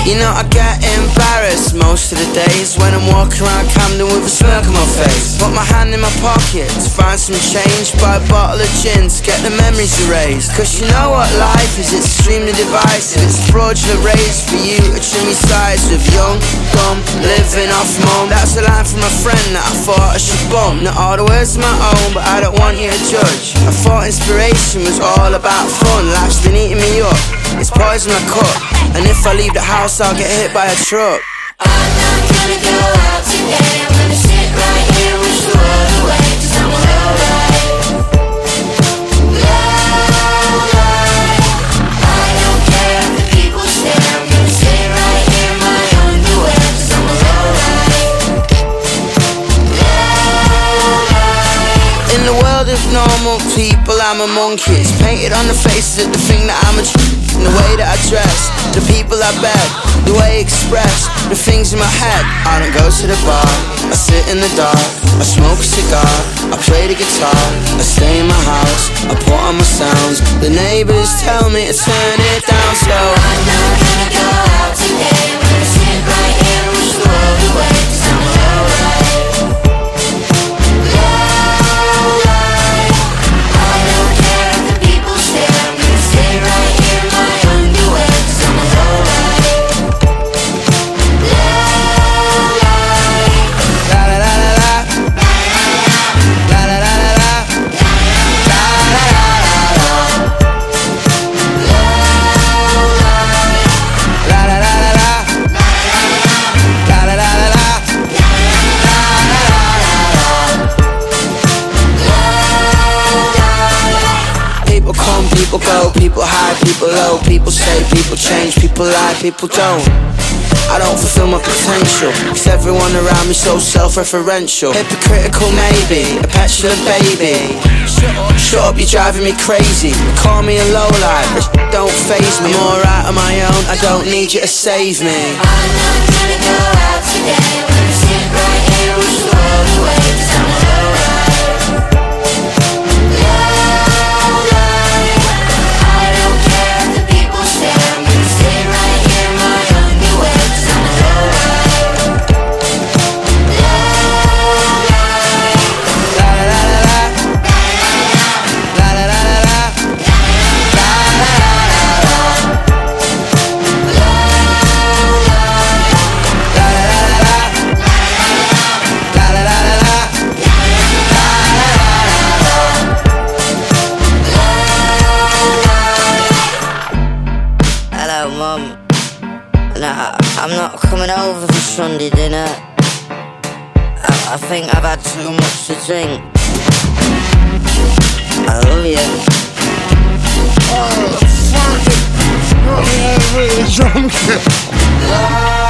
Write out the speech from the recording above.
You know I get embarrassed most of the days when I'm walking around Camden with a smirk on my face. Put my hand in my pocket to find some change, buy a bottle of gin to get the memories erased. Cause you know what life is, it's extremely divisive. It's fraudulent raised for you to trim your sides with young, dumb, living off mum. That's a line from a friend that I thought I should bump. Not all the words are my own, but I don't want you to judge. I thought inspiration was all about fun. Life's been eating me up, it's poison I cut, and if I leave the house I'll get hit by a truck. I'm not gonna go out today, I'm gonna sit right here, wish the world away, cause I'm alright. I don't care if the people stare, I'm gonna sit right here in my underwear, cause I'm alright. In the world of normal people I'm a monkey. It's painted on the faces of the thing that I'm a in the way that I dress, the people I beg, the way I express, the things in my head. I don't go to the bar, I sit in the dark, I smoke a cigar, I play the guitar, I stay in my house, I put on my sounds. The neighbours tell me to turn it down slow. I'm not gonna go out today, I'm gonna sit right here, wish the world away, cause I'm alright. People go, people high, people low, people say, people change, people lie, people don't. I don't fulfill my potential, cause everyone around me so self-referential. Hypocritical maybe, a petulant baby. Shut up, you're driving me crazy. Call me a lowlife, this don't faze me. I'm alright on my own, I don't need you to save me. I'm not gonna go out today, I'm gonna sit right here, wish the world away, cause I'm alright. I'm not coming over for Sunday dinner. I think I've had too much to drink. I love you. Oh, fuck it. Got me really drunk.